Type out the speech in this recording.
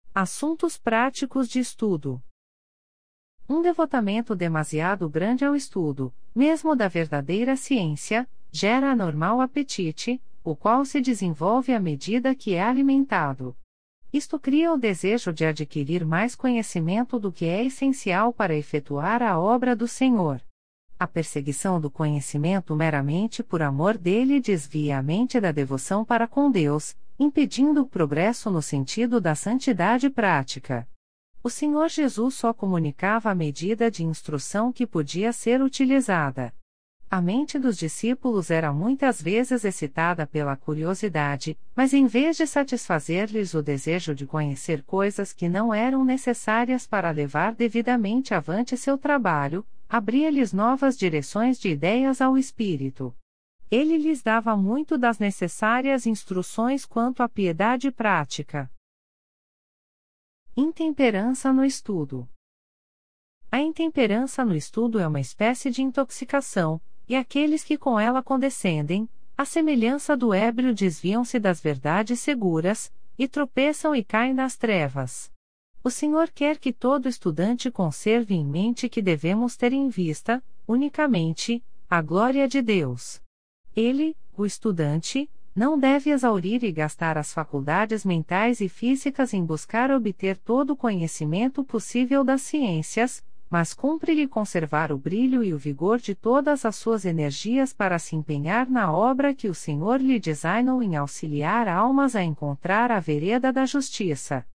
Assuntos práticos de estudo. Um devotamento demasiado grande ao estudo, mesmo da verdadeira ciência, gera anormal apetite, o qual se desenvolve à medida que é alimentado. Isto cria o desejo de adquirir mais conhecimento do que é essencial para efetuar a obra do Senhor. A perseguição do conhecimento meramente por amor dele desvia a mente da devoção para com Deus, impedindo o progresso no sentido da santidade prática. O Senhor Jesus só comunicava a medida de instrução que podia ser utilizada. A mente dos discípulos era muitas vezes excitada pela curiosidade, mas em vez de satisfazer-lhes o desejo de conhecer coisas que não eram necessárias para levar devidamente avante seu trabalho, abria-lhes novas direções de ideias ao espírito. Ele lhes dava muito das necessárias instruções quanto à piedade prática. Intemperança no estudo. A intemperança no estudo é uma espécie de intoxicação, e aqueles que com ela condescendem, à semelhança do ébrio, desviam-se das verdades seguras, e tropeçam e caem nas trevas. O Senhor quer que todo estudante conserve em mente que devemos ter em vista, unicamente, a glória de Deus. Ele, o estudante, não deve exaurir e gastar as faculdades mentais e físicas em buscar obter todo o conhecimento possível das ciências, mas cumpre-lhe conservar o brilho e o vigor de todas as suas energias para se empenhar na obra que o Senhor lhe designou em auxiliar almas a encontrar a vereda da justiça.